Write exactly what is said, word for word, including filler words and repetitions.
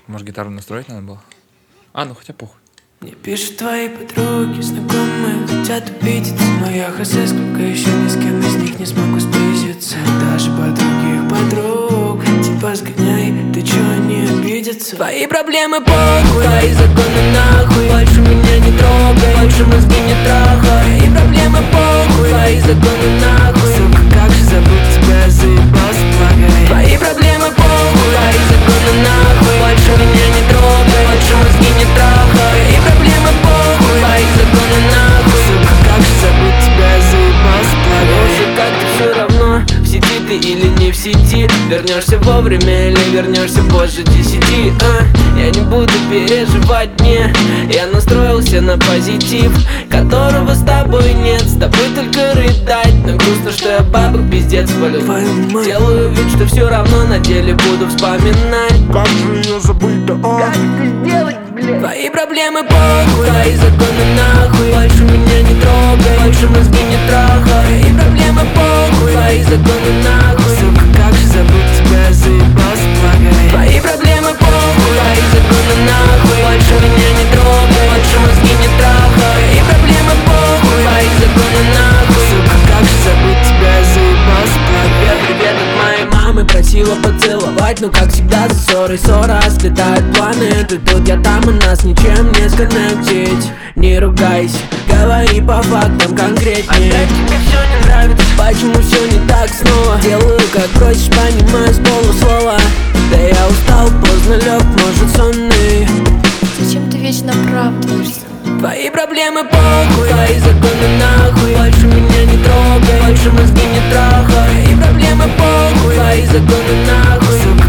Может, гитару настроить надо было? А, ну хотя похуй. Мне пишут твои подруги, знакомые, хотят увидеться, но я хз, сколько еще ни с кем из них не смогу сблизиться. Даже подруги их подруг, типа сгоняй, ты чё, не обидятся? Твои проблемы похуй, твои законы нахуй, больше меня не трогай, больше мозги не трахай. Твои проблемы похуй, твои законы нахуй, сука, как же забыть тебя, заебался, плагай. Твои проблемы похуй, твои законы нахуй, больше меня не трогай, больше мозги не трахай. Твои проблемы похуй, твои законы нахуй, сука, как же забыть тебя, заебался, плагай. Уже как-то все равно, в сети ты или не в сети, вернешься вовремя или вернешься позже десяти, а? Я не буду переживать, не, я настроился на позитив, которого с тобой нет, с тобой только рыдать. Но грустно, что я бабок пиздец валю. Делаю вид, что все равно, на деле буду вспоминать. Как же ее забыть-то, а? Как это сделать, блядь? Твои проблемы похуй, твои законы нахуй, больше меня не трогай, больше мозги не трахай. Твои проблемы похуй, твои законы нахуй, сука, как же забыть тебя, заебался, плагай. Твои проблемы похуй, твои законы нахуй, больше меня не трогай, больше мозги не трахай. Твои проблемы похуй, твои законы нахуй, сука, как же забыть тебя, заебался, плагай. Привет от моей мамы, просила поцеловать, но как всегда за ссорой ссора, слетают планы. Ты тут, я там, и нас ничем не сконнектить. Не ругайся, говори по фактам конкретнее. Опять тебе все не нравится, почему все не так снова? Делаю как просишь, понимаю с полуслова. Да я устал, поздно лег, может сонный. Зачем ты вечно оправдываешься? Твои проблемы похуй, твои законы нахуй, больше меня не трогай, больше мозги не трахай. Твои проблемы похуй, твои законы нахуй,